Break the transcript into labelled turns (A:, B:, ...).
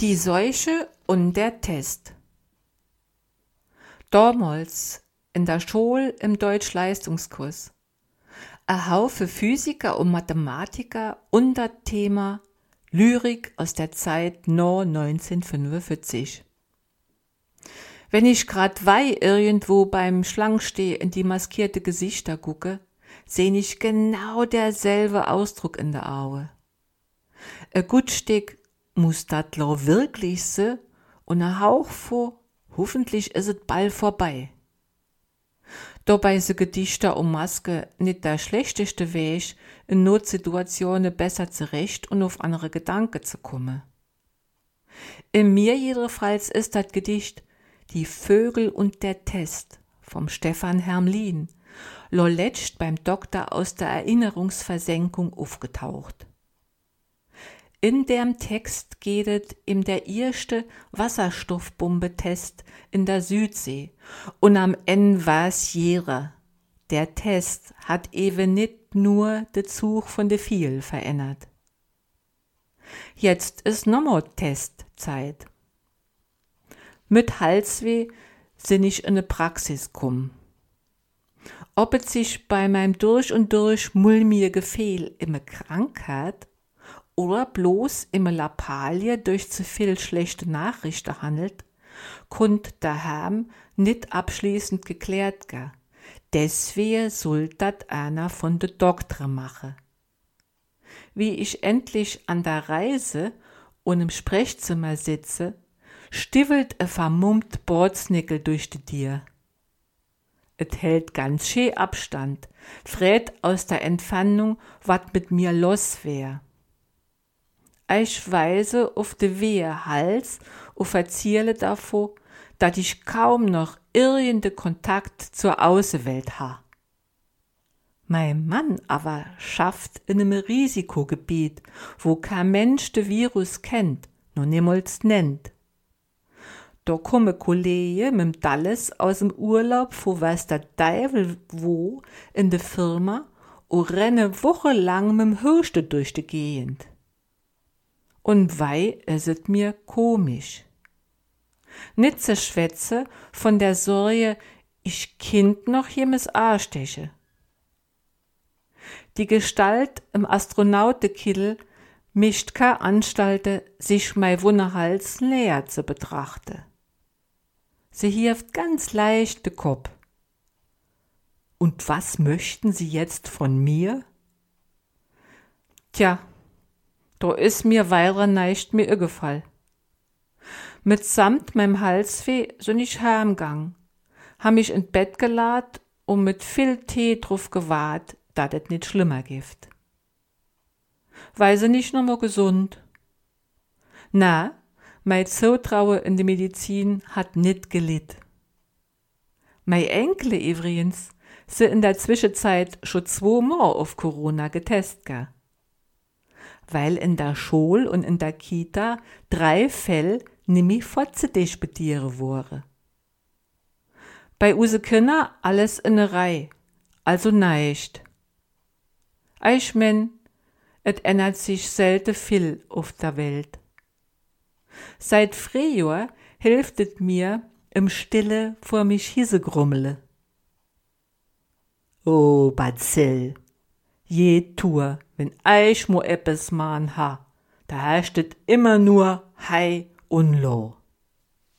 A: Die Seuche und der Test. Damals in der Schule im Deutsch-Leistungskurs. Ein Haufe Physiker und Mathematiker unter Thema Lyrik aus der Zeit nach 1945. Wenn ich grad irgendwo beim Schlangensteh in die maskierte Gesichter gucke, seh ich genau derselbe Ausdruck in der Auge. Ein gut Stück muss dat lo wirklich se und ein Hauch vor, hoffentlich is et bald vorbei. Dabei se Gedichter um Maske nicht der schlechteste Weg, in Notsituationen besser zurecht und auf andere Gedanken zu kommen. In mir jedenfalls ist das Gedicht Die Vögel und der Test vom Stefan Hermlin, lo letzt beim Doktor aus der Erinnerungsversenkung aufgetaucht. In dem Text geht es um der erste Wasserstoffbombe-Test in der Südsee und am Ende war's jeder. Der Test hat eben nicht nur den Zug von de Viel verändert. Jetzt ist nochmal Testzeit. Mit Halsweh sind ich in ne Praxis gekommen. Ob es sich bei meinem durch und durch mulmige Gefühl immer Krankheit oder bloß immer Lappalie durch zu viel schlechte Nachrichten handelt, konnt daheim nicht abschließend geklärt ga. Deswegen soll dat einer von de Doktor machen. Wie ich endlich an der Reise und im Sprechzimmer sitze, stivelt a vermummt Bordsnickel durch die Tür. Et hält ganz schön Abstand, frät aus der Entfernung, wat mit mir los wär. Ich weise auf de wehe Hals und erzähle davon, dass ich kaum noch irgendeinen Kontakt zur Außenwelt ha. Mein Mann aber schafft in einem Risikogebiet, wo kein Mensch de Virus kennt, nur niemals nennt. Da komme Kollege mit dem Dalles aus dem Urlaub vor weiß der Teufel wo in de Firma und renne wochenlang mit dem Hürste durch die Gegend. Und wei is es mir komisch. Nicht zu schwätze von der Sorge, ich kind noch jemes Arschteche. Die Gestalt im Astronautenkittel mischt keine Anstalte, sich mei Wunderhals näher zu betrachten. Sie hieft ganz leicht de Kopf. Und was möchten Sie jetzt von mir? Tja, da is mir weiter neicht mir gefall. Mitsamt meinem Halsweh sind ich heimgang, ha mich in Bett gelad und mit viel Tee drauf gewahrt, dat et nicht schlimmer gift. Weise nicht noch mal gesund. Na, mei Zutraue in die Medizin hat nit gelitt. Mei Enkle übrigens se in der Zwischenzeit schon 2 Mal auf Corona getestet ga. Weil in der Schule und in der Kita 3 Fälle nimmi fortzudisputieren wurde. Bei use Kinder alles in ne Reihe, also neicht. Ich mein, et ändert sich selten viel auf der Welt. Seit Frühjahr hilft et mir im Stille vor mich hisegrummele. Oh, Bazill, je Tour, wenn ich mo eppes man ha, da herrscht et immer nur Hei und Loh.